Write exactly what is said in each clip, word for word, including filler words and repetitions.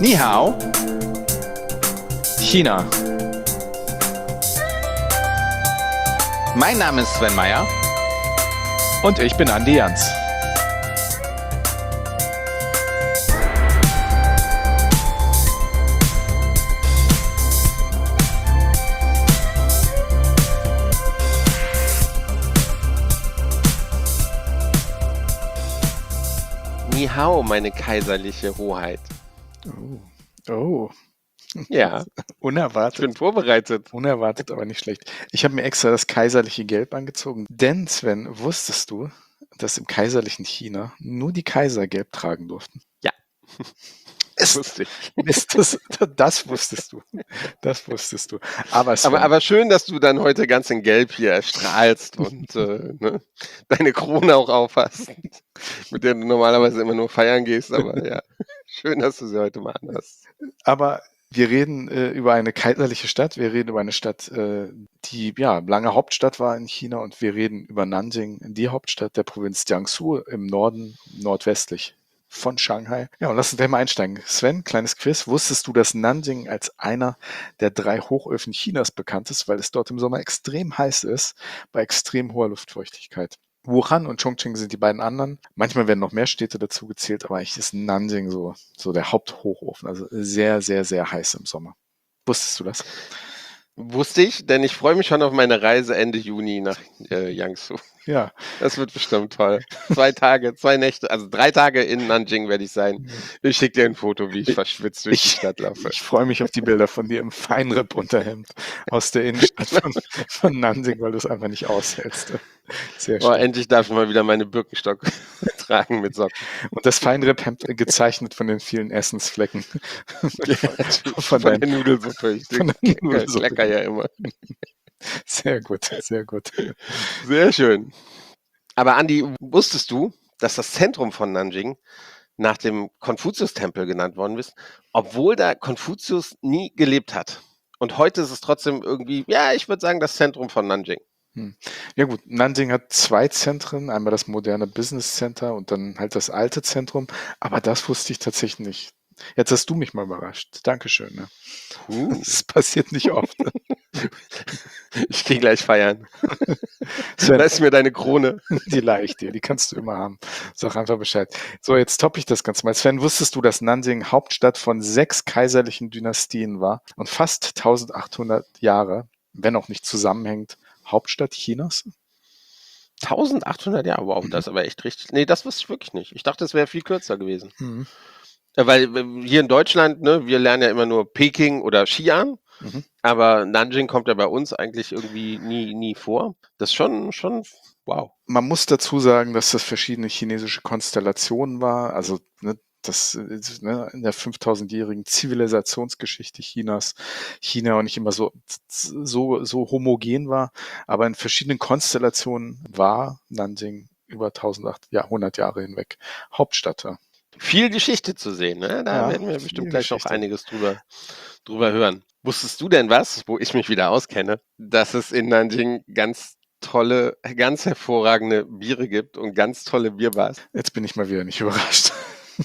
Ni hao, China. Mein Name ist Sven Meyer. Und ich bin Andi Jans. Ni hao, meine kaiserliche Hoheit. Oh, oh. Ja, ich Unerwartet. bin vorbereitet. Unerwartet, aber nicht schlecht. Ich habe mir extra das kaiserliche Gelb angezogen. Denn, Sven, wusstest du, dass im kaiserlichen China nur die Kaiser Gelb tragen durften? Ja, Ist, wusste ich. ist das, das wusstest du. Das wusstest du. Aber, Sven, Aber, aber schön, dass du dann heute ganz in Gelb hier strahlst und äh, ne, deine Krone auch aufhast, mit der du normalerweise immer nur feiern gehst. Aber ja, schön, dass du sie heute mal anhast. aber wir reden äh, über eine kaiserliche Stadt. Wir reden über eine Stadt, äh, die ja lange Hauptstadt war in China. Und wir reden über Nanjing, die Hauptstadt der Provinz Jiangsu im Norden, nordwestlich von Shanghai. Ja, und lass uns gleich mal einsteigen. Sven, kleines Quiz. Wusstest du, dass Nanjing als einer der drei Hochöfen Chinas bekannt ist, weil es dort im Sommer extrem heiß ist, bei extrem hoher Luftfeuchtigkeit? Wuhan und Chongqing sind die beiden anderen. Manchmal werden noch mehr Städte dazu gezählt, aber eigentlich ist Nanjing so, so der Haupthochofen. Also sehr, sehr, sehr heiß im Sommer. Wusstest du das? Wusste ich, denn ich freue mich schon auf meine Reise Ende Juni nach äh, Jiangsu. Ja. Das wird bestimmt toll. Zwei Tage, zwei Nächte, also drei Tage in Nanjing werde ich sein. Ich schicke dir ein Foto, wie ich verschwitzt durch die Ich, Stadt laufe. ich freue mich auf die Bilder von dir im Feinripp-Unterhemd aus der Innenstadt von, von Nanjing, weil du es einfach nicht aushältst. Sehr Oh, schön. endlich darf ich mal wieder meine Birkenstock tragen mit Socken. Und das Feinripp-Hemd gezeichnet von den vielen Essensflecken. Ja, von, von deinen- der Nudelsuppe. Ich von der Nudelsuppe. lecker ja immer. Sehr gut, sehr gut. Sehr schön. Aber Andi, wusstest du, dass das Zentrum von Nanjing nach dem Konfuzius-Tempel genannt worden ist, obwohl da Konfuzius nie gelebt hat? Und heute ist es trotzdem irgendwie, ja, ich würde sagen, das Zentrum von Nanjing. Hm. Ja gut, Nanjing hat zwei Zentren, einmal das moderne Business Center und dann halt das alte Zentrum, aber das wusste ich tatsächlich nicht. Jetzt hast du mich mal überrascht. Dankeschön. Ne? Uh, Das passiert nicht oft. ich gehe gleich feiern. Sven, Lass mir deine Krone. die leih ich dir, die kannst du immer haben. Sag einfach Bescheid. So, jetzt toppe ich das Ganze mal. Sven, wusstest du, dass Nanjing Hauptstadt von sechs kaiserlichen Dynastien war und fast eintausendachthundert Jahre, wenn auch nicht zusammenhängt, Hauptstadt Chinas? eintausendachthundert Jahre, wow, das ist aber echt richtig. Nee, das wusste ich wirklich nicht. Ich dachte, es wäre viel kürzer gewesen. Mhm. Ja, weil äh, hier in Deutschland, ne, wir lernen ja immer nur Peking oder Xi'an, Mhm. aber Nanjing kommt ja bei uns eigentlich irgendwie nie, nie vor. Das ist schon, schon, wow. Man muss dazu sagen, dass das verschiedene chinesische Konstellationen war. Also ne, das ist, ne, in der fünftausendjährigen Zivilisationsgeschichte Chinas, China auch nicht immer so, so, so homogen war, aber in verschiedenen Konstellationen war Nanjing über eintausendachthundert Jahre hinweg Hauptstadt. Ja. Viel Geschichte zu sehen, ne? Da Ja, werden wir viel bestimmt gleich noch Geschichte. einiges drüber, drüber hören. Wusstest du denn was, wo ich mich wieder auskenne, dass es in Nanjing ganz tolle, ganz hervorragende Biere gibt und ganz tolle Bierbars? Jetzt bin ich mal wieder nicht überrascht,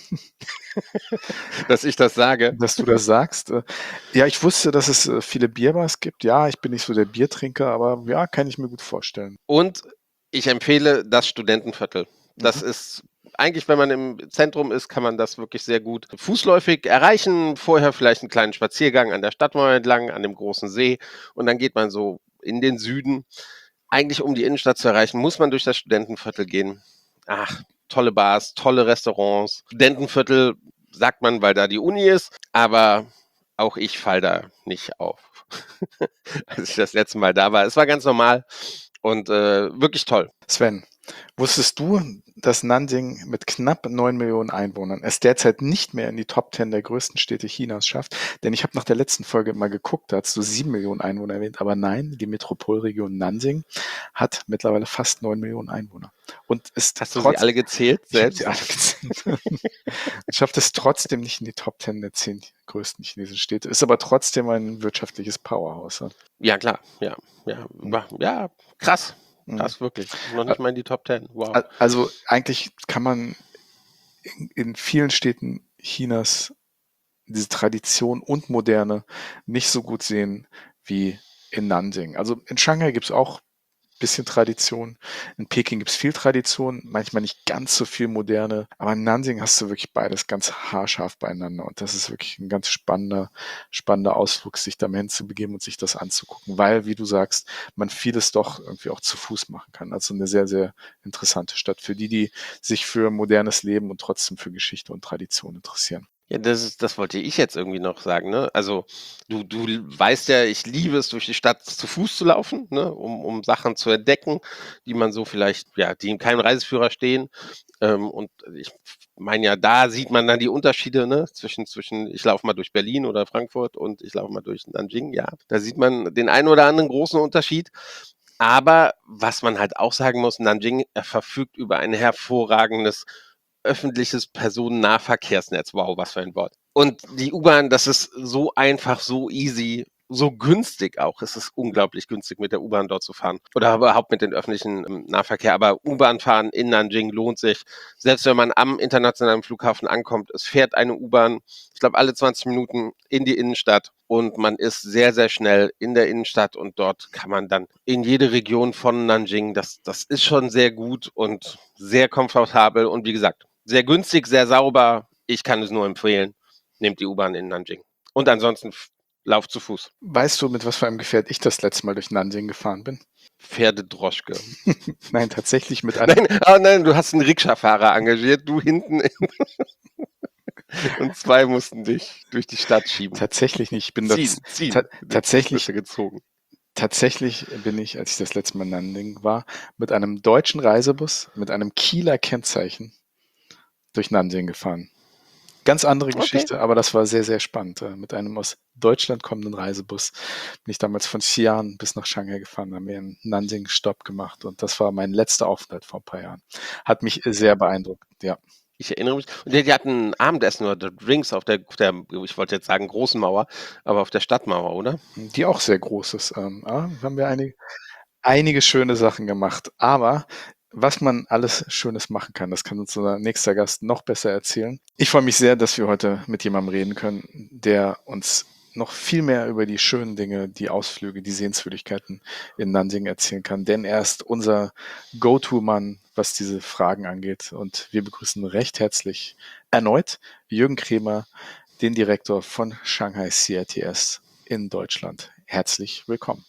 Dass ich das sage. dass du das sagst. Äh, Ja, ich wusste, dass es äh, viele Bierbars gibt. Ja, ich bin nicht so der Biertrinker, aber ja, kann ich mir gut vorstellen. Und ich empfehle das Studentenviertel. Das Mhm. ist eigentlich, wenn man im Zentrum ist, kann man das wirklich sehr gut fußläufig erreichen. Vorher vielleicht einen kleinen Spaziergang an der Stadtmauer entlang, an dem großen See. Und dann geht man so in den Süden. Eigentlich, um die Innenstadt zu erreichen, muss man durch das Studentenviertel gehen. Ach, tolle Bars, tolle Restaurants. Studentenviertel sagt man, weil da die Uni ist. Aber auch ich falle da nicht auf. Als ich das letzte Mal da war. Es war ganz normal und äh, wirklich toll. Sven, wusstest du, dass Nanjing mit knapp neun Millionen Einwohnern es derzeit nicht mehr in die Top zehn der größten Städte Chinas schafft? Denn ich habe nach der letzten Folge mal geguckt, da hast du sieben Millionen Einwohner erwähnt, aber nein, die Metropolregion Nanjing hat mittlerweile fast neun Millionen Einwohner. Und ist Hast du trotz, sie alle gezählt ich habe selbst? sie alle gezählt. Und schafft es trotzdem nicht in die Top zehn der zehn größten chinesischen Städte, ist aber trotzdem ein wirtschaftliches Powerhouse. Ja. Ja, klar. Ja, ja, Mhm. ja, krass. Mhm. Krass, wirklich. Noch nicht mal in die Top zehn. Wow. Al- Also eigentlich kann man in, in vielen Städten Chinas diese Tradition und Moderne nicht so gut sehen wie in Nanjing. Also in Shanghai gibt es auch bisschen Tradition. In Peking gibt es viel Tradition, manchmal nicht ganz so viel Moderne, aber in Nanjing hast du wirklich beides ganz haarscharf beieinander und das ist wirklich ein ganz spannender, spannender Ausflug, sich da mal hinzubegeben und sich das anzugucken, weil, wie du sagst, man vieles doch irgendwie auch zu Fuß machen kann. Also eine sehr, sehr interessante Stadt für die, die sich für modernes Leben und trotzdem für Geschichte und Tradition interessieren. Ja, das ist, das wollte ich jetzt irgendwie noch sagen, ne? Also du, du weißt ja, ich liebe es, durch die Stadt zu Fuß zu laufen, ne? Um, um Sachen zu entdecken, die man so vielleicht, ja, die in keinem Reiseführer stehen. Ähm, und ich meine ja, da sieht man dann die Unterschiede, ne? Zwischen, zwischen, ich laufe mal durch Berlin oder Frankfurt und ich laufe mal durch Nanjing, ja. Da sieht man den einen oder anderen großen Unterschied. Aber was man halt auch sagen muss, Nanjing er verfügt über ein hervorragendes öffentliches Personennahverkehrsnetz. Wow, was für ein Wort. Und die U-Bahn, das ist so einfach, so easy, so günstig auch. Es ist unglaublich günstig, mit der U-Bahn dort zu fahren. Oder überhaupt mit dem öffentlichen ähm, Nahverkehr. Aber U-Bahn fahren in Nanjing lohnt sich. Selbst wenn man am internationalen Flughafen ankommt, es fährt eine U-Bahn, ich glaube, alle zwanzig Minuten in die Innenstadt. Und man ist sehr, sehr schnell in der Innenstadt und dort kann man dann in jede Region von Nanjing, das, das ist schon sehr gut und sehr komfortabel und wie gesagt, sehr günstig, sehr sauber. Ich kann es nur empfehlen. Nehmt die U-Bahn in Nanjing. Und ansonsten f- lauft zu Fuß. Weißt du, mit was für einem Gefährt ich das letzte Mal durch Nanjing gefahren bin? Pferdedroschke. Nein, tatsächlich mit einem. Nein, oh nein, du hast einen Rikscha-Fahrer engagiert, du hinten in und zwei mussten dich durch die Stadt schieben. Tatsächlich nicht. Ich bin Ziehen, das, ziehen. ta Jetzt tatsächlich, bist du gezogen. tatsächlich bin ich, als ich das letzte Mal in Nanjing war, mit einem deutschen Reisebus mit einem Kieler Kennzeichen durch Nanjing gefahren. Ganz andere Okay. Geschichte, aber das war sehr, sehr spannend. Äh, Mit einem aus Deutschland kommenden Reisebus bin ich damals von Xi'an bis nach Shanghai gefahren, haben wir einen Nanjing-Stopp gemacht und das war mein letzter Aufenthalt vor ein paar Jahren. Hat mich sehr beeindruckt, ja. Ich erinnere mich. Und die, die hatten Abendessen oder Drinks auf der, auf der, ich wollte jetzt sagen großen Mauer, aber auf der Stadtmauer, oder? Die auch sehr groß ist. Ähm, ah, haben wir einige, einige schöne Sachen gemacht. Aber was man alles Schönes machen kann, das kann uns unser nächster Gast noch besser erzählen. Ich freue mich sehr, dass wir heute mit jemandem reden können, der uns noch viel mehr über die schönen Dinge, die Ausflüge, die Sehenswürdigkeiten in Nanjing erzählen kann. Denn er ist unser Go-To-Mann, was diese Fragen angeht. Und wir begrüßen recht herzlich erneut Jürgen Kremer, den Direktor von Shanghai C R T S in Deutschland. Herzlich willkommen.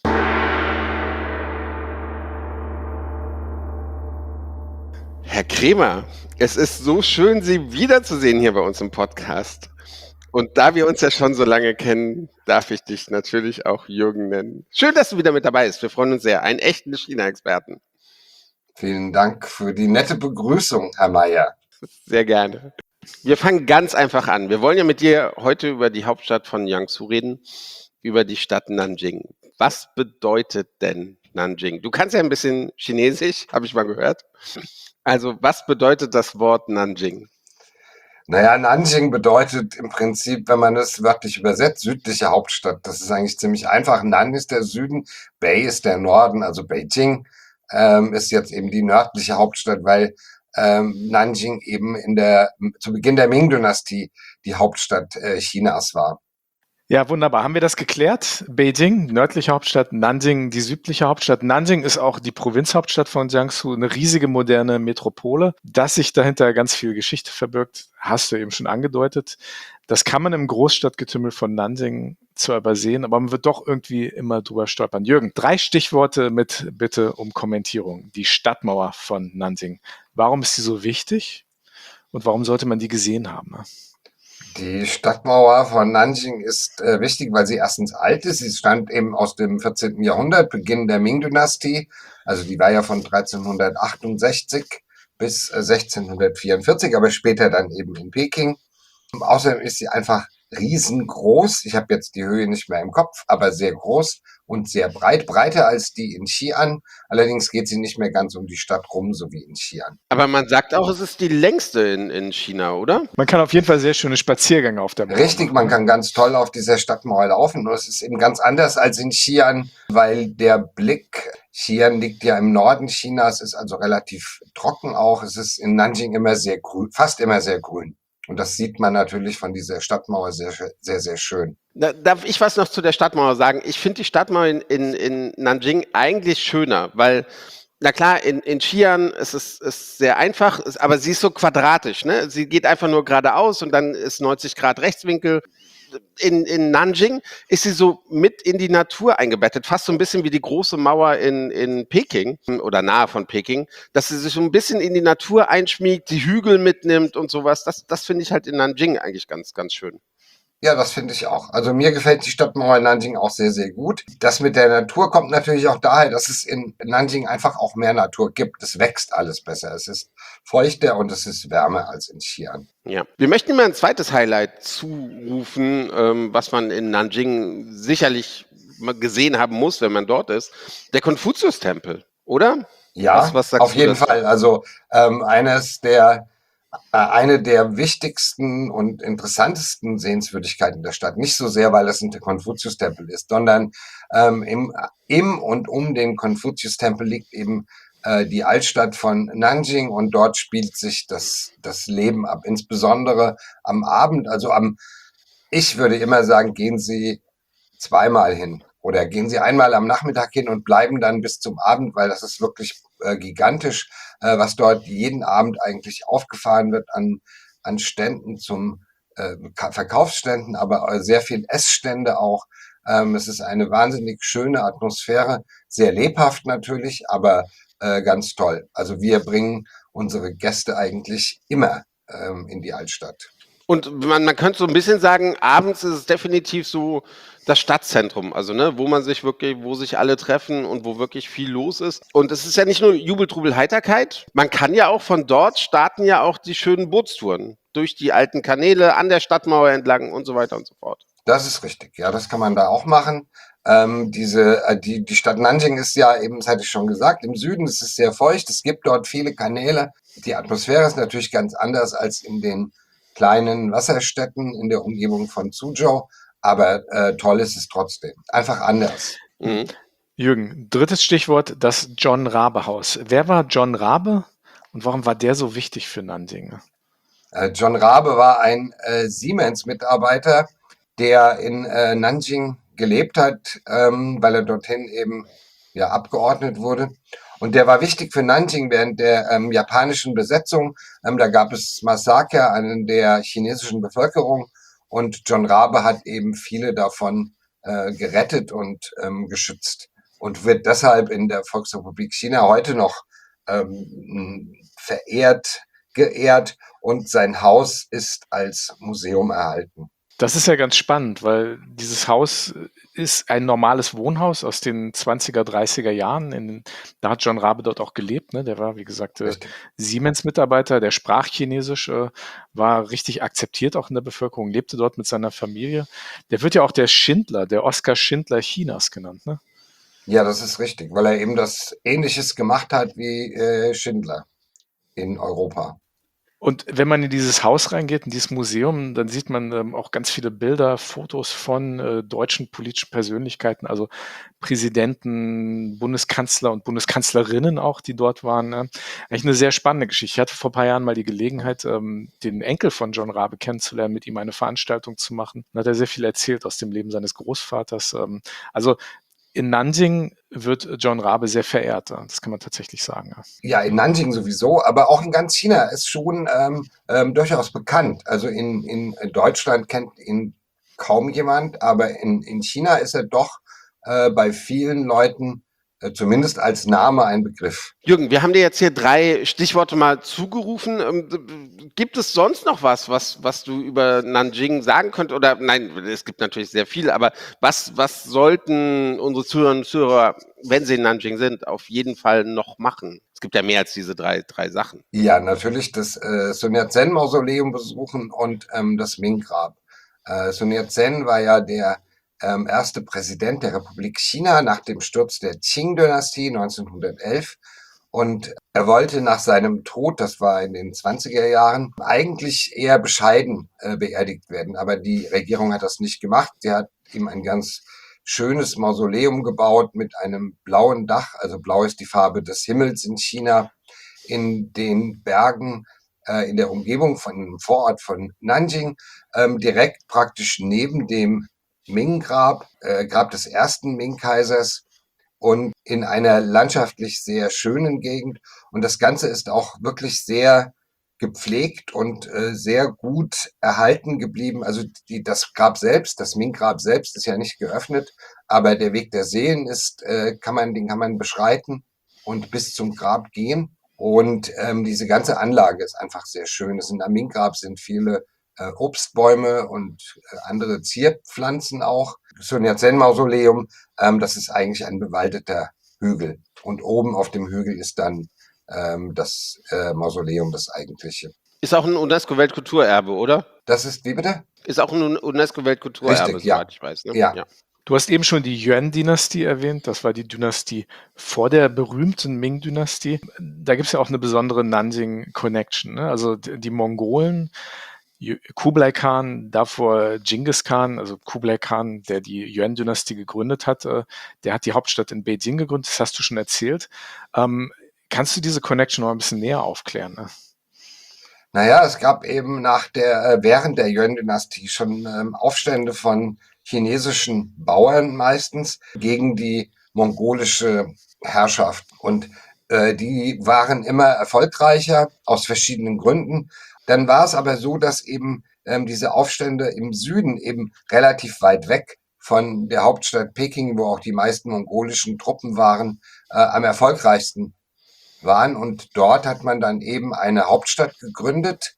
Herr Kremer, es ist so schön, Sie wiederzusehen hier bei uns im Podcast. Und da wir uns ja schon so lange kennen, darf ich dich natürlich auch Jürgen nennen. Schön, dass du wieder mit dabei bist. Wir freuen uns sehr. Einen echten China-Experten. Vielen Dank für die nette Begrüßung, Herr Mayer. Sehr gerne. Wir fangen ganz einfach an. Wir wollen ja mit dir heute über die Hauptstadt von Jiangsu reden, über die Stadt Nanjing. Was bedeutet denn Nanjing? Du kannst ja ein bisschen Chinesisch, habe ich mal gehört. Also, was bedeutet das Wort Nanjing? Naja, Nanjing bedeutet im Prinzip, wenn man es wörtlich übersetzt, südliche Hauptstadt. Das ist eigentlich ziemlich einfach. Nan ist der Süden, Bei ist der Norden, also Beijing ähm, ist jetzt eben die nördliche Hauptstadt, weil ähm, Nanjing eben in der zu Beginn der Ming-Dynastie die Hauptstadt äh, Chinas war. Ja, wunderbar. Haben wir das geklärt? Beijing, nördliche Hauptstadt, Nanjing, die südliche Hauptstadt. Nanjing ist auch die Provinzhauptstadt von Jiangsu, eine riesige moderne Metropole. Dass sich dahinter ganz viel Geschichte verbirgt, hast du eben schon angedeutet. Das kann man im Großstadtgetümmel von Nanjing zwar übersehen, aber man wird doch irgendwie immer drüber stolpern. Jürgen, drei Stichworte mit Bitte um Kommentierung. Die Stadtmauer von Nanjing. Warum ist sie so wichtig und warum sollte man die gesehen haben? Die Stadtmauer von Nanjing ist äh, wichtig, weil sie erstens alt ist. Sie stammt eben aus dem vierzehnten Jahrhundert, Beginn der Ming-Dynastie. Also die war ja von dreizehnhundertachtundsechzig bis äh, sechzehnhundertvierundvierzig, aber später dann eben in Peking. Und außerdem ist sie einfach riesengroß. Ich habe jetzt die Höhe nicht mehr im Kopf, aber sehr groß und sehr breit, breiter als die in Xi'an. Allerdings geht sie nicht mehr ganz um die Stadt rum, so wie in Xi'an. Aber man sagt auch, es ist die längste in, in China, oder? Man kann auf jeden Fall sehr schöne Spaziergänge auf der Mauer Richtig, machen. man kann ganz toll auf dieser Stadtmauer laufen. Nur es ist eben ganz anders als in Xi'an, weil der Blick, Xi'an liegt ja im Norden Chinas, ist also relativ trocken auch. Es ist in Nanjing immer sehr grün, fast immer sehr grün. Und das sieht man natürlich von dieser Stadtmauer sehr, sehr, sehr schön. Da, darf ich was noch zu der Stadtmauer sagen? Ich finde die Stadtmauer in, in, in Nanjing eigentlich schöner, weil, na klar, in, in Xi'an ist es ist sehr einfach, ist, aber sie ist so quadratisch. Ne? Sie geht einfach nur geradeaus und dann ist neunzig Grad Rechtswinkel. In, in Nanjing ist sie so mit in die Natur eingebettet, fast so ein bisschen wie die große Mauer in, in Peking oder nahe von Peking, dass sie sich so ein bisschen in die Natur einschmiegt, die Hügel mitnimmt und sowas. Das, das finde ich halt in Nanjing eigentlich ganz, ganz schön. Ja, das finde ich auch. Also mir gefällt die Stadtmauer in Nanjing auch sehr, sehr gut. Das mit der Natur kommt natürlich auch daher, dass es in Nanjing einfach auch mehr Natur gibt. Es wächst alles besser. Es ist feuchter und es ist wärmer als in Xi'an. Ja, wir möchten mal ein zweites Highlight zurufen, ähm, was man in Nanjing sicherlich mal gesehen haben muss, wenn man dort ist. Der Konfuzius-Tempel, oder? Ja, was, was sagst auf du jeden dazu? Fall. Also ähm, eines der äh, eine der wichtigsten und interessantesten Sehenswürdigkeiten der Stadt. Nicht so sehr, weil es ein Konfuzius-Tempel ist, sondern ähm, im, im und um den Konfuzius-Tempel liegt eben äh, die Altstadt von Nanjing und dort spielt sich das, das Leben ab. Insbesondere am Abend, also am, ich würde immer sagen, gehen Sie zweimal hin. Oder gehen Sie einmal am Nachmittag hin und bleiben dann bis zum Abend, weil das ist wirklich äh, gigantisch, äh, was dort jeden Abend eigentlich aufgefahren wird an, an Ständen zum äh, Verkaufsständen, aber äh, sehr viel Essstände auch. Ähm, es ist eine wahnsinnig schöne Atmosphäre, sehr lebhaft natürlich, aber äh, ganz toll. Also wir bringen unsere Gäste eigentlich immer ähm, in die Altstadt. Und man, man könnte so ein bisschen sagen, abends ist es definitiv so das Stadtzentrum, also ne, wo man sich wirklich, wo sich alle treffen und wo wirklich viel los ist. Und es ist ja nicht nur Jubel, Trubel, Heiterkeit. Man kann ja auch von dort starten ja auch die schönen Bootstouren durch die alten Kanäle, an der Stadtmauer entlang und so weiter und so fort. Das ist richtig, ja, das kann man da auch machen. Ähm, diese, äh, die, die Stadt Nanjing ist ja eben, das hatte ich schon gesagt, im Süden ist es sehr feucht, es gibt dort viele Kanäle. Die Atmosphäre ist natürlich ganz anders als in den kleinen Wasserstädten in der Umgebung von Suzhou, aber äh, toll ist es trotzdem. Einfach anders. Mhm. Jürgen, drittes Stichwort, das John Rabe Haus. Wer war John Rabe und warum war der so wichtig für Nanjing? Äh, John Rabe war ein äh, Siemens-Mitarbeiter, der in äh, Nanjing gelebt hat, ähm, weil er dorthin eben ja abgeordnet wurde. Und der war wichtig für Nanjing während der ähm, japanischen Besetzung. Ähm, da gab es Massaker an der chinesischen Bevölkerung und John Rabe hat eben viele davon äh, gerettet und ähm, geschützt und wird deshalb in der Volksrepublik China heute noch ähm, verehrt, geehrt und sein Haus ist als Museum erhalten. Das ist ja ganz spannend, weil dieses Haus ist ein normales Wohnhaus aus den zwanziger, dreißiger Jahren. In, da hat John Rabe dort auch gelebt. Ne? Der war, wie gesagt, äh, Siemens-Mitarbeiter, der sprach Chinesisch, äh, war richtig akzeptiert auch in der Bevölkerung, lebte dort mit seiner Familie. Der wird ja auch der Schindler, der Oskar Schindler Chinas genannt. Ne? Ja, das ist richtig, weil er eben das Ähnliches gemacht hat wie äh, Schindler in Europa. Und wenn man in dieses Haus reingeht, in dieses Museum, dann sieht man ähm, auch ganz viele Bilder, Fotos von äh, deutschen politischen Persönlichkeiten, also Präsidenten, Bundeskanzler und Bundeskanzlerinnen auch, die dort waren. Ne? Eigentlich eine sehr spannende Geschichte. Ich hatte vor ein paar Jahren mal die Gelegenheit, ähm, den Enkel von John Rabe kennenzulernen, mit ihm eine Veranstaltung zu machen. Da hat er sehr viel erzählt aus dem Leben seines Großvaters. Ähm, also in Nanjing wird John Rabe sehr verehrt. Das kann man tatsächlich sagen. Ja, in Nanjing sowieso, aber auch in ganz China ist schon ähm, ähm, durchaus bekannt. Also in, in Deutschland kennt ihn kaum jemand, aber in, in China ist er doch äh, bei vielen Leuten äh, zumindest als Name ein Begriff. Jürgen, wir haben dir jetzt hier drei Stichworte mal zugerufen. Ähm, gibt es sonst noch was, was, was du über Nanjing sagen könntest? Oder nein, es gibt natürlich sehr viel, aber was, was sollten unsere Zuhörerinnen und Zuhörer, wenn sie in Nanjing sind, auf jeden Fall noch machen? Es gibt ja mehr als diese drei, drei Sachen. Ja, natürlich das äh, Sun Yat-sen-Mausoleum besuchen und ähm, das Ming-Grab. Äh, Sun Yat-sen war ja der ähm, erste Präsident der Republik China nach dem Sturz der Qing-Dynastie neunzehnhundertelf. Und er wollte nach seinem Tod, das war in den zwanziger Jahren, eigentlich eher bescheiden äh, beerdigt werden. Aber die Regierung hat das nicht gemacht. Sie hat ihm ein ganz schönes Mausoleum gebaut mit einem blauen Dach. Also blau ist die Farbe des Himmels in China. In den Bergen äh, in der Umgebung von einem Vorort von Nanjing, ähm, direkt praktisch neben dem Ming-Grab, äh, Grab des ersten Ming-Kaisers und in einer landschaftlich sehr schönen Gegend. Und das Ganze ist auch wirklich sehr gepflegt und äh, sehr gut erhalten geblieben. Also die, das Grab selbst, das Ming-Grab selbst ist ja nicht geöffnet, aber der Weg der Seelen ist, äh, kann man, den kann man beschreiten und bis zum Grab gehen. Und ähm, diese ganze Anlage ist einfach sehr schön. Es sind am Ming-Grab sind viele äh, Obstbäume und äh, andere Zierpflanzen auch. Sun Yat-sen-Mausoleum, ähm, das ist eigentlich ein bewaldeter Hügel. Und oben auf dem Hügel ist dann ähm, das äh, Mausoleum, das eigentliche. Ist auch ein UNESCO-Weltkulturerbe, oder? Das ist, wie bitte? Ist auch ein UNESCO-Weltkulturerbe, Richtig, ja. soweit ich weiß. Ne? Ja. Du hast eben schon die Yuan-Dynastie erwähnt. Das war die Dynastie vor der berühmten Ming-Dynastie. Da gibt es ja auch eine besondere Nanjing-Connection. Ne? Also die, die Mongolen, Ju- Kublai Khan, davor Genghis Khan, also Kublai Khan, der die Yuan-Dynastie gegründet hat, äh, der hat die Hauptstadt in Beijing gegründet. Das hast du schon erzählt. Ähm, kannst du diese Connection noch ein bisschen näher aufklären? Ne? Naja, es gab eben nach der, äh, während der Yuan-Dynastie schon ähm, Aufstände von chinesischen Bauern meistens gegen die mongolische Herrschaft. Und äh, die waren immer erfolgreicher aus verschiedenen Gründen. Dann war es aber so, dass eben ähm, diese Aufstände im Süden eben relativ weit weg von der Hauptstadt Peking, wo auch die meisten mongolischen Truppen waren, äh, am erfolgreichsten waren. Und dort hat man dann eben eine Hauptstadt gegründet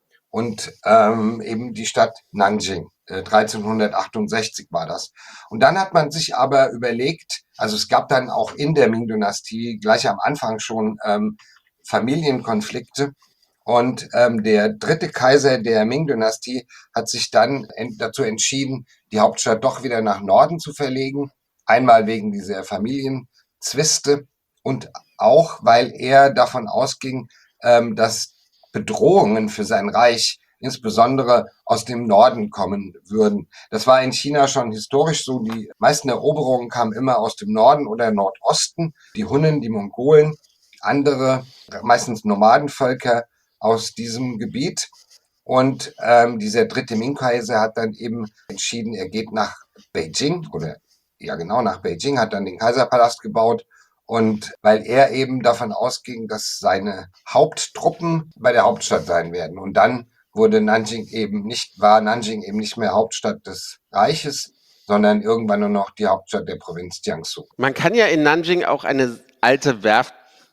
und ähm, eben die Stadt Nanjing. Äh, dreizehnhundertachtundsechzig war das. Und dann hat man sich aber überlegt, also es gab dann auch in der Ming-Dynastie gleich am Anfang schon ähm, Familienkonflikte. Und ähm, der dritte Kaiser der Ming-Dynastie hat sich dann en dazu entschieden, die Hauptstadt doch wieder nach Norden zu verlegen. Einmal wegen dieser Familienzwiste und auch, weil er davon ausging, ähm, dass Bedrohungen für sein Reich insbesondere aus dem Norden kommen würden. Das war in China schon historisch so. Die meisten Eroberungen kamen immer aus dem Norden oder Nordosten. Die Hunnen, die Mongolen, andere, meistens Nomadenvölker aus diesem Gebiet. Und ähm, dieser dritte Ming-Kaiser hat dann eben entschieden, er geht nach Beijing oder ja genau nach Beijing, hat dann den Kaiserpalast gebaut. Und weil er eben davon ausging, dass seine Haupttruppen bei der Hauptstadt sein werden. Und dann wurde Nanjing eben nicht, war Nanjing eben nicht mehr Hauptstadt des Reiches, sondern irgendwann nur noch die Hauptstadt der Provinz Jiangsu. Man kann ja in Nanjing auch eine alte Werft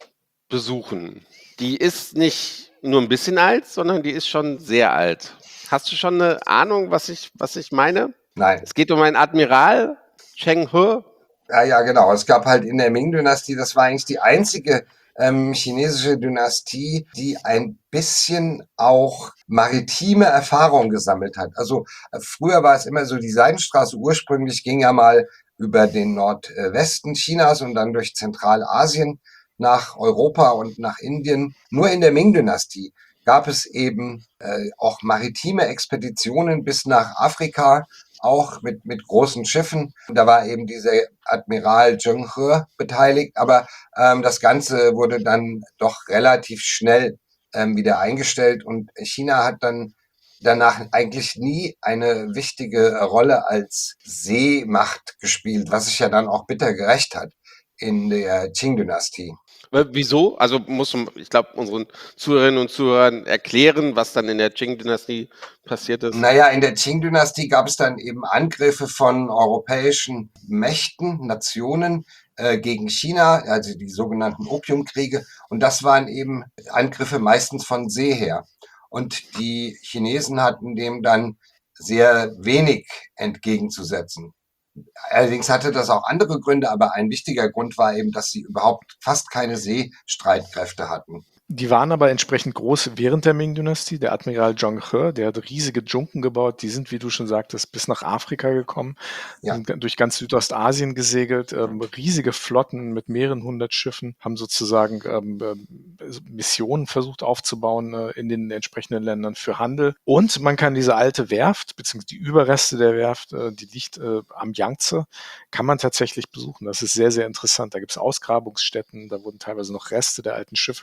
besuchen. Die ist nicht nur ein bisschen alt, sondern die ist schon sehr alt. Hast du schon eine Ahnung, was ich, was ich meine? Nein. Es geht um einen Admiral, Cheng He. Ja, ja, genau. Es gab halt in der Ming-Dynastie, das war eigentlich die einzige ähm, chinesische Dynastie, die ein bisschen auch maritime Erfahrung gesammelt hat. Also äh, früher war es immer so, die Seidenstraße ursprünglich ging ja mal über den Nordwesten Chinas und dann durch Zentralasien nach Europa und nach Indien. Nur in der Ming-Dynastie gab es eben äh, auch maritime Expeditionen bis nach Afrika, auch mit, mit großen Schiffen. Da war eben dieser Admiral Zheng He beteiligt, aber ähm, das Ganze wurde dann doch relativ schnell ähm, wieder eingestellt und China hat dann danach eigentlich nie eine wichtige Rolle als Seemacht gespielt, was sich ja dann auch bitter gerecht hat in der Qing-Dynastie. Wieso? Also muss ich glaube, unseren Zuhörerinnen und Zuhörern erklären, was dann in der Qing-Dynastie passiert ist. Naja, in der Qing-Dynastie gab es dann eben Angriffe von europäischen Mächten, Nationen äh, gegen China, also die sogenannten Opiumkriege. Und das waren eben Angriffe meistens von See her. Und die Chinesen hatten dem dann sehr wenig entgegenzusetzen. Allerdings hatte das auch andere Gründe, aber ein wichtiger Grund war eben, dass sie überhaupt fast keine Seestreitkräfte hatten. Die waren aber entsprechend groß während der Ming-Dynastie. Der Admiral Zheng He, der hat riesige Dschunken gebaut. Die sind, wie du schon sagtest, bis nach Afrika gekommen, Ja. sind durch ganz Südostasien gesegelt. Ähm, riesige Flotten mit mehreren hundert Schiffen haben sozusagen ähm, ähm, Missionen versucht aufzubauen äh, in den entsprechenden Ländern für Handel. Und man kann diese alte Werft, beziehungsweise die Überreste der Werft, äh, die liegt äh, am Yangtze, kann man tatsächlich besuchen. Das ist sehr, sehr interessant. Da gibt es Ausgrabungsstätten, da wurden teilweise noch Reste der alten Schiffe gefunden.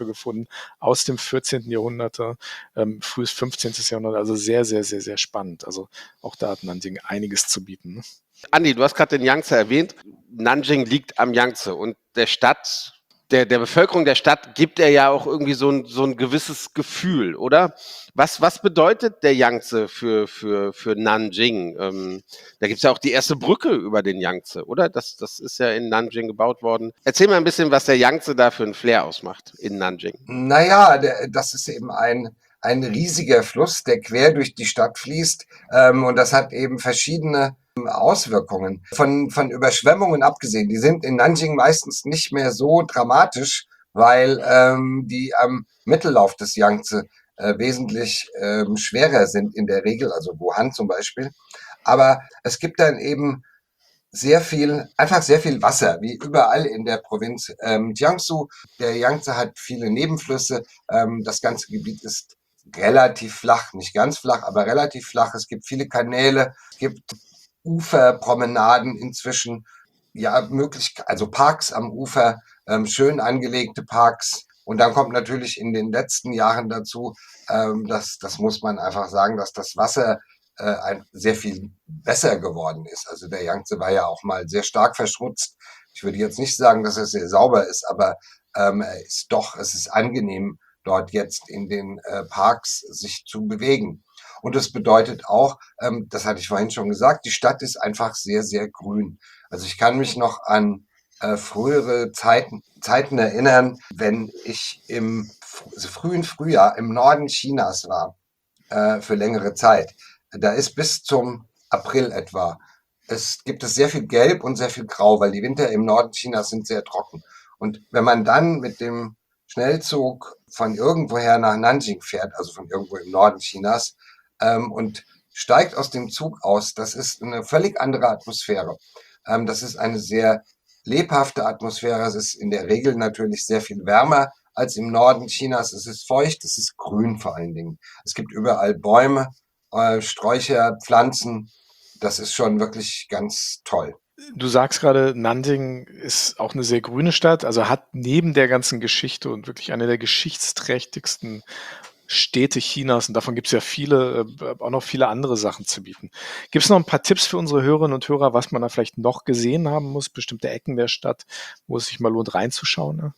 aus dem vierzehnten. Jahrhundert, ähm, frühes fünfzehnten. Jahrhundert, also sehr, sehr, sehr, sehr spannend. Also auch da hat Nanjing einiges zu bieten. Ne? Andi, du hast gerade den Yangtze erwähnt. Nanjing liegt am Yangtze und der Stadt, der, der Bevölkerung der Stadt gibt er ja auch irgendwie so ein, so ein gewisses Gefühl, oder? Was, was bedeutet der Yangtze für, für, für Nanjing? Ähm, da gibt es ja auch die erste Brücke über den Yangtze, oder? Das, das ist ja in Nanjing gebaut worden. Erzähl mal ein bisschen, was der Yangtze da für einen Flair ausmacht in Nanjing. Naja, der, das ist eben ein, ein riesiger Fluss, der quer durch die Stadt fließt. Ähm, und das hat eben verschiedene Auswirkungen. Von, von Überschwemmungen abgesehen, die sind in Nanjing meistens nicht mehr so dramatisch, weil ähm, die am Mittellauf des Yangtze äh, wesentlich ähm, schwerer sind in der Regel, also Wuhan zum Beispiel. Aber es gibt dann eben sehr viel, einfach sehr viel Wasser, wie überall in der Provinz ähm, Jiangsu. Der Yangtze hat viele Nebenflüsse. Ähm, das ganze Gebiet ist relativ flach, nicht ganz flach, aber relativ flach. Es gibt viele Kanäle, es gibt Uferpromenaden inzwischen, ja, möglich, also Parks am Ufer, ähm, schön angelegte Parks. Und dann kommt natürlich in den letzten Jahren dazu, ähm, dass, das muss man einfach sagen, dass das Wasser äh, ein, sehr viel besser geworden ist. Also der Yangtze war ja auch mal sehr stark verschmutzt. Ich würde jetzt nicht sagen, dass er sehr sauber ist, aber ähm, er ist doch, es ist angenehm, dort jetzt in den äh, Parks sich zu bewegen. Und das bedeutet auch, ähm, das hatte ich vorhin schon gesagt, die Stadt ist einfach sehr, sehr grün. Also ich kann mich noch an äh, frühere Zeiten, Zeiten erinnern, wenn ich im fr- frühen Frühjahr im Norden Chinas war, äh, für längere Zeit. Da ist bis zum April etwa, es gibt es sehr viel Gelb und sehr viel Grau, weil die Winter im Norden Chinas sind sehr trocken. Und wenn man dann mit dem Schnellzug von irgendwoher nach Nanjing fährt, also von irgendwo im Norden Chinas, ähm, und steigt aus dem Zug aus, das ist eine völlig andere Atmosphäre. Ähm, das ist eine sehr lebhafte Atmosphäre. Es ist in der Regel natürlich sehr viel wärmer als im Norden Chinas. Es ist feucht, es ist grün vor allen Dingen. Es gibt überall Bäume, äh, Sträucher, Pflanzen. Das ist schon wirklich ganz toll. Du sagst gerade, Nanjing ist auch eine sehr grüne Stadt, also hat neben der ganzen Geschichte und wirklich eine der geschichtsträchtigsten Städte Chinas, und davon gibt es ja viele, äh, auch noch viele andere Sachen zu bieten. Gibt es noch ein paar Tipps für unsere Hörerinnen und Hörer, was man da vielleicht noch gesehen haben muss, bestimmte Ecken der Stadt, wo es sich mal lohnt reinzuschauen? Ne?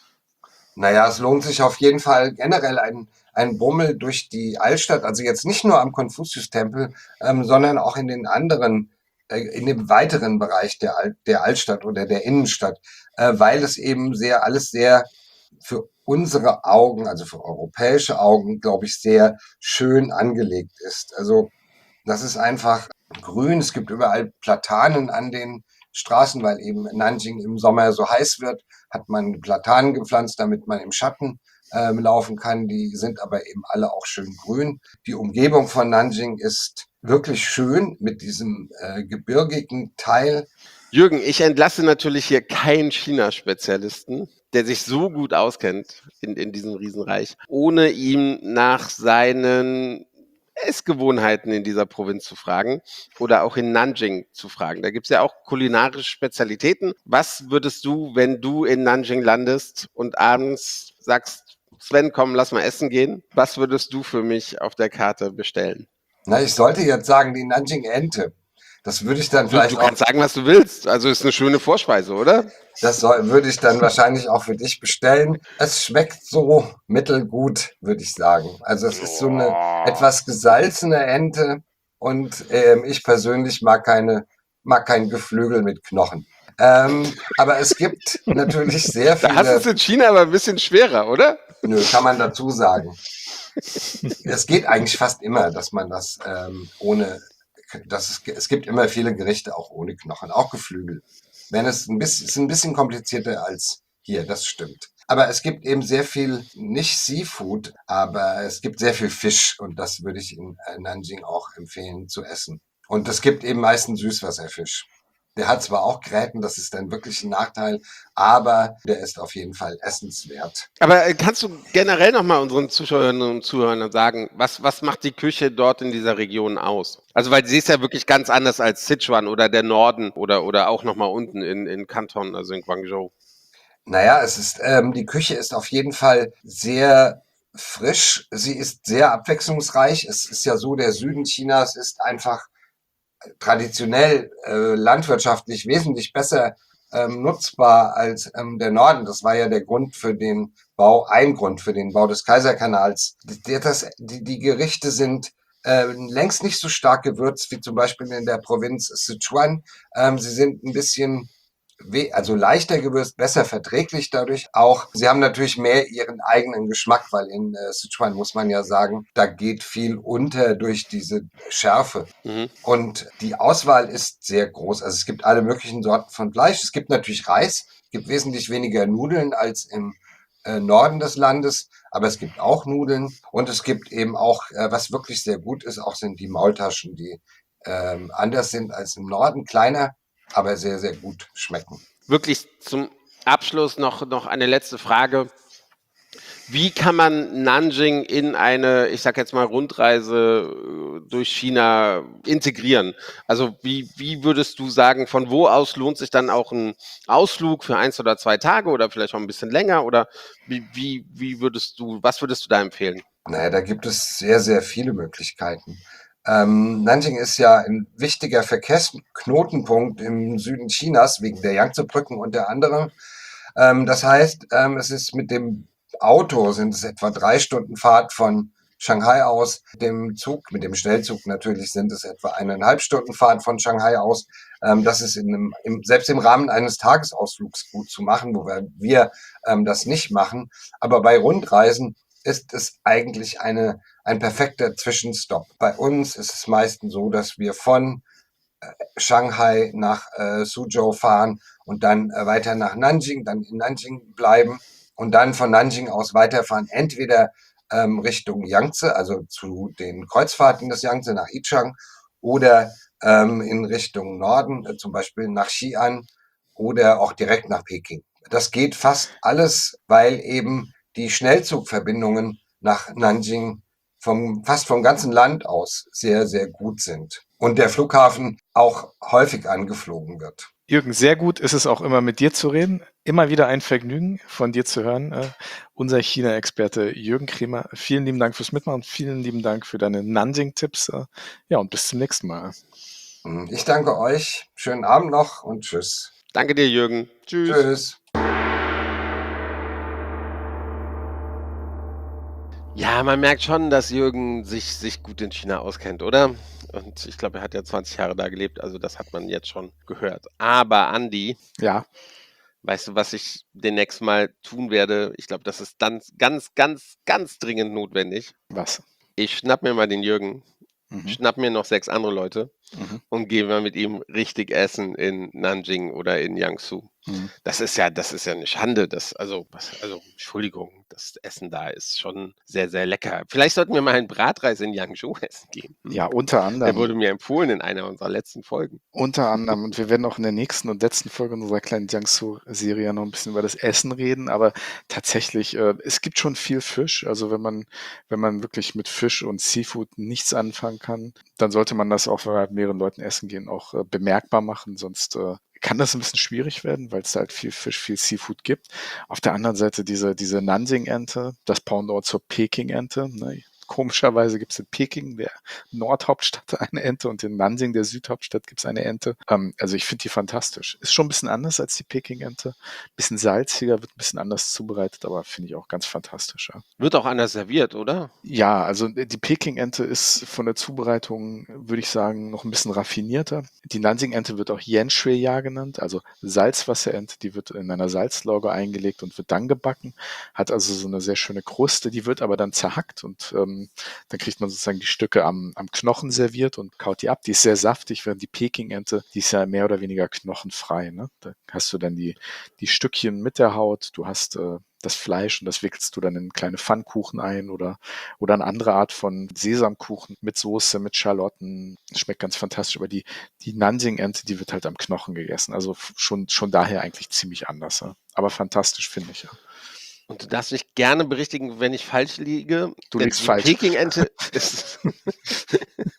Naja, es lohnt sich auf jeden Fall generell ein, ein Bummel durch die Altstadt, also jetzt nicht nur am Konfuzius-Tempel, ähm, sondern auch in den anderen, äh, in dem weiteren Bereich der, Alt, der Altstadt oder der Innenstadt, äh, weil es eben sehr, alles sehr für unsere Augen, also für europäische Augen, glaube ich, sehr schön angelegt ist. Also das ist einfach grün. Es gibt überall Platanen an den Straßen, weil eben Nanjing im Sommer so heiß wird, hat man Platanen gepflanzt, damit man im Schatten ähm, laufen kann. Die sind aber eben alle auch schön grün. Die Umgebung von Nanjing ist wirklich schön mit diesem äh, gebirgigen Teil. Jürgen, ich entlasse natürlich hier keinen China-Spezialisten, der sich so gut auskennt in, in diesem Riesenreich, ohne ihm nach seinen Essgewohnheiten in dieser Provinz zu fragen oder auch in Nanjing zu fragen. Da gibt es ja auch kulinarische Spezialitäten. Was würdest du, wenn du in Nanjing landest und abends sagst, Sven, komm, lass mal essen gehen, was würdest du für mich auf der Karte bestellen? Na, ich sollte jetzt sagen, die Nanjing-Ente. Das würde ich dann Du, vielleicht du auch, kannst sagen, was du willst. Also ist eine schöne Vorspeise, oder? das soll, würde ich dann wahrscheinlich auch für dich bestellen. Es schmeckt so mittelgut, würde ich sagen. Also es ist so eine etwas gesalzene Ente und ähm, ich persönlich mag keine, mag kein Geflügel mit Knochen. Ähm, aber es gibt natürlich sehr Da hast du es viele, in China aber ein bisschen schwerer, oder? nö, kann man dazu sagen. Es geht eigentlich fast immer, dass man das ähm, ohne, dass es, es gibt immer viele Gerichte auch ohne Knochen, auch Geflügel. Wenn es ein bisschen, ist ein bisschen komplizierter als hier, das stimmt. Aber es gibt eben sehr viel, nicht Seafood, aber es gibt sehr viel Fisch und das würde ich in äh, Nanjing auch empfehlen zu essen. Und es gibt eben meistens Süßwasserfisch. Der hat zwar auch Gräten, das ist dann wirklich ein Nachteil, aber der ist auf jeden Fall essenswert. Aber äh, kannst du generell nochmal unseren Zuschauerinnen und Zuhörern sagen, was, was macht die Küche dort in dieser Region aus? Also, weil sie ist ja wirklich ganz anders als Sichuan oder der Norden oder, oder auch nochmal unten in, in Kanton, also in Guangzhou. Naja, es ist, ähm, die Küche ist auf jeden Fall sehr frisch. Sie ist sehr abwechslungsreich. Es ist ja so, der Süden Chinas ist einfach traditionell äh, landwirtschaftlich wesentlich besser ähm, nutzbar als ähm, der Norden. Das war ja der Grund für den Bau, ein Grund für den Bau des Kaiserkanals. Die, das, die, die Gerichte sind äh, längst nicht so stark gewürzt wie zum Beispiel in der Provinz Sichuan. Ähm, sie sind ein bisschen we- also leichter gewürzt, besser verträglich dadurch auch. Sie haben natürlich mehr ihren eigenen Geschmack, weil in äh, Sichuan muss man ja sagen, da geht viel unter durch diese Schärfe. Mhm. Und die Auswahl ist sehr groß. Also es gibt alle möglichen Sorten von Fleisch. Es gibt natürlich Reis. Es gibt wesentlich weniger Nudeln als im äh, Norden des Landes, aber es gibt auch Nudeln. Und es gibt eben auch, äh, was wirklich sehr gut ist, auch sind die Maultaschen, die ähm, anders sind als im Norden, kleiner, aber sehr, sehr gut schmecken. Wirklich zum Abschluss noch, noch eine letzte Frage. Wie kann man Nanjing in eine, ich sag jetzt mal, Rundreise äh, durch China integrieren? Also wie, wie würdest du sagen, von wo aus lohnt sich dann auch ein Ausflug für eins oder zwei Tage oder vielleicht auch ein bisschen länger? Oder wie, wie, wie würdest du, was würdest du da empfehlen? Naja, da gibt es sehr, sehr viele Möglichkeiten. Ähm, Nanjing ist ja ein wichtiger Verkehrsknotenpunkt im Süden Chinas wegen der Yangtze-Brücken unter anderem. Ähm, das heißt, ähm, es ist mit dem Auto sind es etwa drei Stunden Fahrt von Shanghai aus. Mit dem Zug, mit dem Schnellzug natürlich sind es etwa eineinhalb Stunden Fahrt von Shanghai aus. Ähm, das ist in einem, im, selbst im Rahmen eines Tagesausflugs gut zu machen, wobei wir ähm, das nicht machen. Aber bei Rundreisen ist es eigentlich eine, ein perfekter Zwischenstopp. Bei uns ist es meistens so, dass wir von Shanghai nach äh, Suzhou fahren und dann äh, weiter nach Nanjing, dann in Nanjing bleiben und dann von Nanjing aus weiterfahren, entweder ähm, Richtung Yangtze, also zu den Kreuzfahrten des Yangtze nach Yichang oder ähm, in Richtung Norden, äh, zum Beispiel nach Xi'an oder auch direkt nach Peking. Das geht fast alles, weil eben die Schnellzugverbindungen nach Nanjing vom, fast vom ganzen Land aus sehr, sehr gut sind. Und der Flughafen auch häufig angeflogen wird. Jürgen, sehr gut ist es auch immer mit dir zu reden. Immer wieder ein Vergnügen von dir zu hören. Äh, unser China-Experte Jürgen Kremer. Vielen lieben Dank fürs Mitmachen. Vielen lieben Dank für deine Nanjing-Tipps. Äh, ja, und bis zum nächsten Mal. Ich danke euch. Schönen Abend noch und tschüss. Danke dir, Jürgen. Tschüss. Tschüss. Ja, man merkt schon, dass Jürgen sich, sich gut in China auskennt, oder? Und ich glaube, er hat ja zwanzig Jahre da gelebt, also das hat man jetzt schon gehört. Aber Andi, Ja, weißt du, was ich demnächst mal tun werde? Ich glaube, das ist dann ganz, ganz, ganz dringend notwendig. was? Ich schnapp mir mal den Jürgen, Mhm. schnapp mir noch sechs andere Leute Mhm. und gehe mal mit ihm richtig essen in Nanjing oder in Jiangsu. Mhm. Das ist ja, das ist ja eine Schande. Das, also, was, also, Entschuldigung, das Essen da ist schon sehr, sehr lecker. Vielleicht sollten wir mal einen Bratreis in Jiangsu essen gehen. Ja, unter Der anderem. wurde mir empfohlen in einer unserer letzten Folgen. Unter anderem. Und wir werden auch in der nächsten und letzten Folge unserer kleinen Jiangsu-Serie noch ein bisschen über das Essen reden. Aber tatsächlich, äh, es gibt schon viel Fisch. Also wenn man, wenn man wirklich mit Fisch und Seafood nichts anfangen kann, dann sollte man das auch, wenn wir mit mehreren Leuten essen gehen, auch äh, bemerkbar machen. Sonst äh, kann das ein bisschen schwierig werden, weil es da halt viel Fisch, viel Seafood gibt. Auf der anderen Seite diese, diese Nanjing-Ente, das Pendant zur Peking-Ente. Ne? Komischerweise gibt es in Peking, der Nordhauptstadt, eine Ente und in Nanjing, der Südhauptstadt, gibt es eine Ente. Ähm, also ich finde die fantastisch. Ist schon ein bisschen anders als die Peking-Ente. Bisschen salziger, wird ein bisschen anders zubereitet, aber finde ich auch ganz fantastisch. Ja. Wird auch anders serviert, oder? Ja, also die Peking-Ente ist von der Zubereitung, würde ich sagen, noch ein bisschen raffinierter. Die Nanjing-Ente wird auch Yan-Shui-Ya genannt, also Salzwasserente. Die wird in einer Salzlauge eingelegt und wird dann gebacken. Hat also so eine sehr schöne Kruste. Die wird aber dann zerhackt und ähm, dann kriegt man sozusagen die Stücke am, am Knochen serviert und kaut die ab. Die ist sehr saftig, während die Peking-Ente, die ist ja mehr oder weniger knochenfrei. Ne? Da hast du dann die, die Stückchen mit der Haut, du hast äh, das Fleisch und das wickelst du dann in kleine Pfannkuchen ein oder, oder eine andere Art von Sesamkuchen mit Soße, mit Schalotten. Schmeckt ganz fantastisch. Aber die, die Nanjing-Ente, die wird halt am Knochen gegessen. Also schon, schon daher eigentlich ziemlich anders. Ja? Aber fantastisch, finde ich. Ja. Und du darfst mich gerne berichtigen, wenn ich falsch liege. Du Denn liegst die falsch. Peking-Ente ist. Die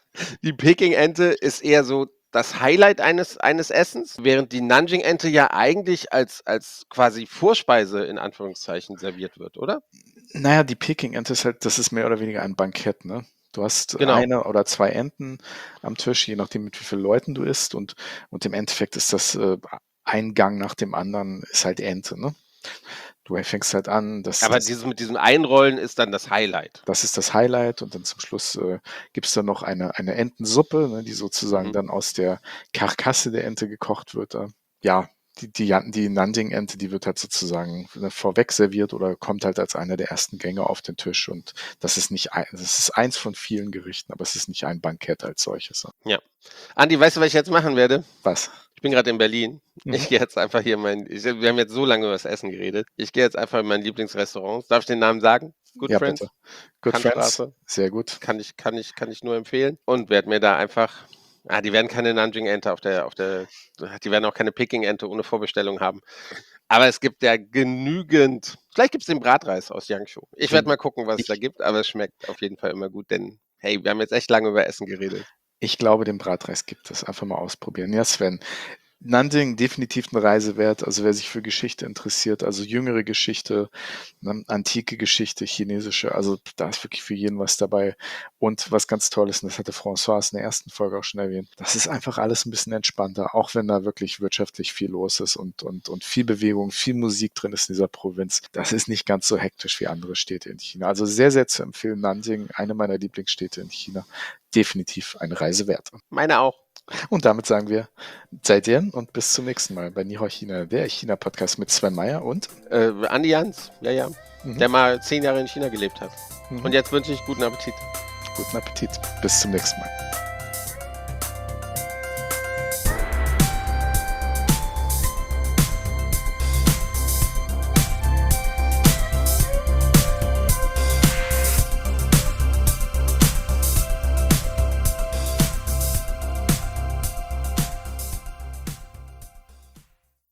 Die Peking-Ente ist eher so das Highlight eines, eines Essens, während die Nanjing-Ente ja eigentlich als, als quasi Vorspeise in Anführungszeichen serviert wird, oder? Naja, die Peking-Ente ist halt, das ist mehr oder weniger ein Bankett, ne? Du hast Genau. eine oder zwei Enten am Tisch, je nachdem, mit wie vielen Leuten du isst. Und, und im Endeffekt ist das äh, ein Gang nach dem anderen, ist halt Ente, ne? Du fängst halt an, das, Aber das, dieses mit diesem Einrollen ist dann das Highlight. das ist das Highlight und dann zum Schluss äh, gibt es dann noch eine, eine Entensuppe, ne, die sozusagen Mhm. dann aus der Karkasse der Ente gekocht wird. Äh, ja, die, die, Jan- die Nanjing-Ente, die wird halt sozusagen äh, vorweg serviert oder kommt halt als einer der ersten Gänge auf den Tisch und das ist nicht ein, das ist eins von vielen Gerichten, aber es ist nicht ein Bankett als solches. Andi, weißt du, was ich jetzt machen werde? Was? Ich bin gerade in Berlin. Mhm. Ich gehe jetzt einfach hier in mein. Ich, wir haben jetzt so lange über das Essen geredet. Ich gehe jetzt einfach in mein Lieblingsrestaurant. Darf ich den Namen sagen? Good Ja, Friends. bitte. Good Friends, Kantstraße. sehr gut. Kann ich, kann ich, kann ich nur empfehlen. Und werde mir da einfach. Ah, die werden keine Nanjing-Ente auf der, auf der. Die werden auch keine Peking-Ente ohne Vorbestellung haben. Aber es gibt ja genügend. Vielleicht gibt es den Bratreis aus Yangshu. Ich werde mal gucken, was es da gibt, aber es schmeckt auf jeden Fall immer gut, denn hey, wir haben jetzt echt lange über Essen geredet. Ich glaube, den Bratreis gibt es. Einfach mal ausprobieren. Ja, Sven. Nanjing definitiv eine Reise wert. Also wer sich für Geschichte interessiert, also jüngere Geschichte, ne, antike Geschichte, chinesische, also da ist wirklich für jeden was dabei. Und was ganz toll ist, und das hatte François in der ersten Folge auch schon erwähnt, das ist einfach alles ein bisschen entspannter, auch wenn da wirklich wirtschaftlich viel los ist und, und, und viel Bewegung, viel Musik drin ist in dieser Provinz. Das ist nicht ganz so hektisch wie andere Städte in China. Also sehr, sehr zu empfehlen. Nanjing, eine meiner Lieblingsstädte in China. Definitiv eine Reise wert. Meine auch. Und damit sagen wir Zaijian und bis zum nächsten Mal bei Nihoi China, der China-Podcast mit Sven Meyer und Äh, Andi Jans, ja, ja. Mhm. Der mal zehn Jahre in China gelebt hat. Mhm. Und jetzt wünsche ich guten Appetit. guten Appetit. Bis zum nächsten Mal.